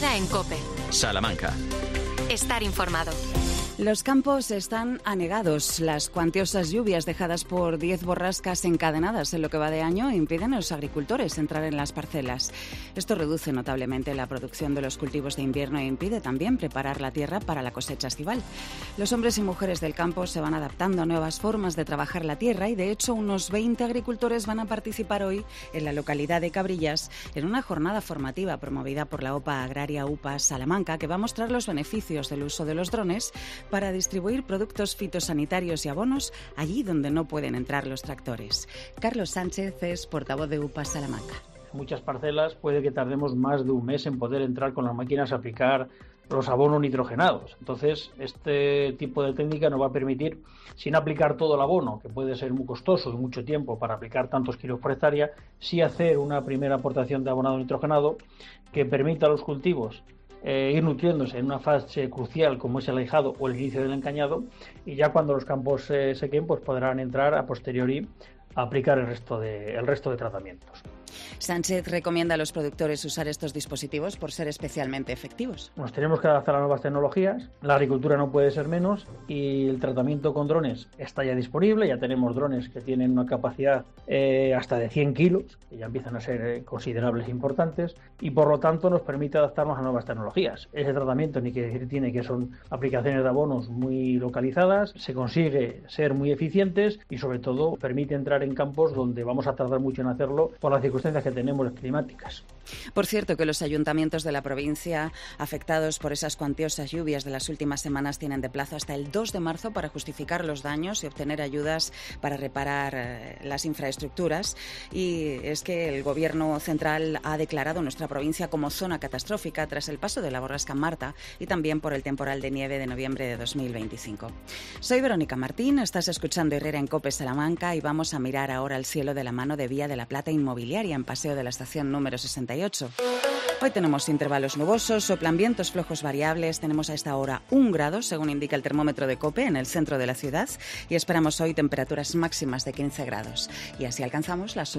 Herrera en COPE. Salamanca. Estar informado. Los campos están anegados. Las cuantiosas lluvias dejadas por 10 borrascas encadenadas en lo que va de año impiden a los agricultores entrar en las parcelas. Esto reduce notablemente la producción de los cultivos de invierno e impide también preparar la tierra para la cosecha estival. Los hombres y mujeres del campo se van adaptando a nuevas formas de trabajar la tierra y, de hecho, unos 20 agricultores van a participar hoy en la localidad de Cabrillas en una jornada formativa promovida por la OPA Agraria UPA Salamanca, que va a mostrar los beneficios del uso de los drones para distribuir productos fitosanitarios y abonos allí donde no pueden entrar los tractores. Carlos Sánchez es portavoz de UPA Salamanca. En muchas parcelas puede que tardemos más de un mes en poder entrar con las máquinas a aplicar los abonos nitrogenados. Entonces, este tipo de técnica nos va a permitir, sin aplicar todo el abono, que puede ser muy costoso y mucho tiempo para aplicar tantos kilos por hectárea, sí hacer una primera aportación de abonado nitrogenado que permita a los cultivos ir nutriéndose en una fase crucial como es el ahijado o el inicio del encañado, y ya cuando los campos se sequen pues podrán entrar a posteriori a aplicar el resto de tratamientos. Sánchez recomienda a los productores usar estos dispositivos por ser especialmente efectivos. Nos tenemos que adaptar a nuevas tecnologías, la agricultura no puede ser menos y el tratamiento con drones está ya disponible. Ya tenemos drones que tienen una capacidad hasta de 100 kilos, que ya empiezan a ser considerables e importantes, y por lo tanto nos permite adaptarnos a nuevas tecnologías. Ese tratamiento ni que decir tiene que son aplicaciones de abonos muy localizadas, se consigue ser muy eficientes y sobre todo permite entrar en campos donde vamos a tardar mucho en hacerlo por las circunstancias que tenemos climáticas. Por cierto, que los ayuntamientos de la provincia afectados por esas cuantiosas lluvias de las últimas semanas tienen de plazo hasta el 2 de marzo para justificar los daños y obtener ayudas para reparar las infraestructuras. Y es que el Gobierno central ha declarado nuestra provincia como zona catastrófica tras el paso de la borrasca Marta y también por el temporal de nieve de noviembre de 2025. Soy Verónica Martín, estás escuchando Herrera en COPE Salamanca y vamos a mirar ahora al cielo de la mano de Vía de la Plata Inmobiliaria en Paseo de la Estación número 68. Hoy tenemos intervalos nubosos, soplan vientos flojos variables, tenemos a esta hora 1 grado, según indica el termómetro de COPE, en el centro de la ciudad, y esperamos hoy temperaturas máximas de 15 grados. Y así alcanzamos las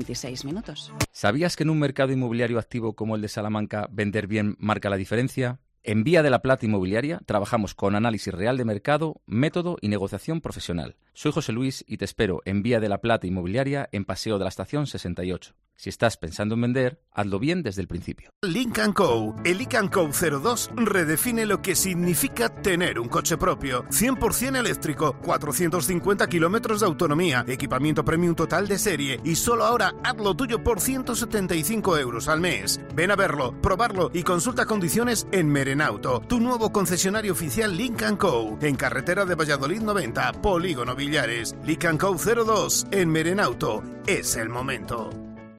8:26. ¿Sabías que en un mercado inmobiliario activo como el de Salamanca, vender bien marca la diferencia? En Vía de la Plata Inmobiliaria trabajamos con análisis real de mercado, método y negociación profesional. Soy José Luis y te espero en Vía de la Plata Inmobiliaria en Paseo de la Estación 68. Si estás pensando en vender, hazlo bien desde el principio. Lynk & Co. El Lynk & Co. 02 redefine lo que significa tener un coche propio. 100% eléctrico, 450 kilómetros de autonomía, equipamiento premium total de serie y solo ahora hazlo tuyo por 175 euros al mes. Ven a verlo, probarlo y consulta condiciones en Merenauto, tu nuevo concesionario oficial Lynk & Co. En carretera de Valladolid 90, Polígono Villares. Lynk & Co. 02 en Merenauto. Es el momento.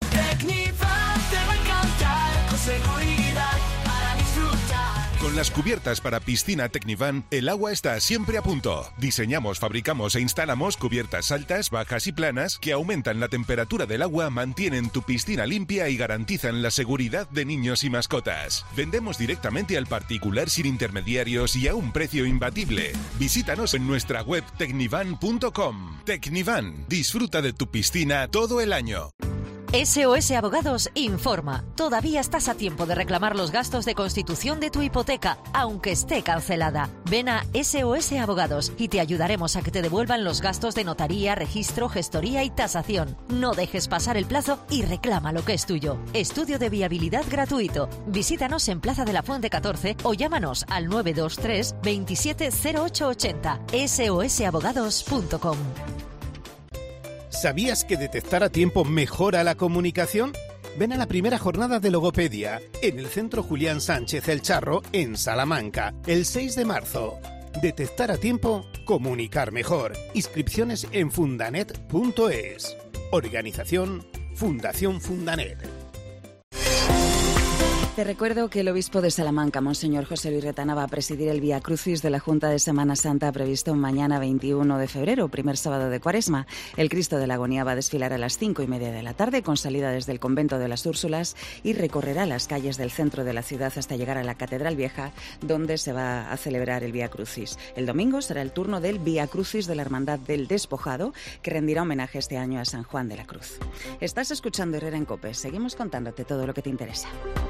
Tecnivan te va a encantar, con seguridad para disfrutar. Con las cubiertas para piscina Tecnivan, el agua está siempre a punto. Diseñamos, fabricamos e instalamos cubiertas altas, bajas y planas que aumentan la temperatura del agua, mantienen tu piscina limpia y garantizan la seguridad de niños y mascotas. Vendemos directamente al particular sin intermediarios y a un precio imbatible. Visítanos en nuestra web tecnivan.com. Tecnivan, disfruta de tu piscina todo el año. SOS Abogados informa. Todavía estás a tiempo de reclamar los gastos de constitución de tu hipoteca, aunque esté cancelada. Ven a SOS Abogados y te ayudaremos a que te devuelvan los gastos de notaría, registro, gestoría y tasación. No dejes pasar el plazo y reclama lo que es tuyo. Estudio de viabilidad gratuito. Visítanos en Plaza de la Fuente 14 o llámanos al 923 27 0880. sosabogados.com. ¿Sabías que detectar a tiempo mejora la comunicación? Ven a la primera jornada de logopedia en el Centro Julián Sánchez El Charro, en Salamanca, el 6 de marzo. Detectar a tiempo, comunicar mejor. Inscripciones en fundanet.es. Organización Fundación Fundanet. Te recuerdo que el obispo de Salamanca, Monseñor José Luis Retana, va a presidir el Vía Crucis de la Junta de Semana Santa previsto mañana 21 de febrero, primer sábado de Cuaresma. El Cristo de la Agonía va a desfilar a las 5:30 de la tarde con salida desde el convento de las Úrsulas y recorrerá las calles del centro de la ciudad hasta llegar a la Catedral Vieja, donde se va a celebrar el Vía Crucis. El domingo será el turno del Vía Crucis de la Hermandad del Despojado, que rendirá homenaje este año a San Juan de la Cruz. Estás escuchando Herrera en COPE. Seguimos contándote todo lo que te interesa.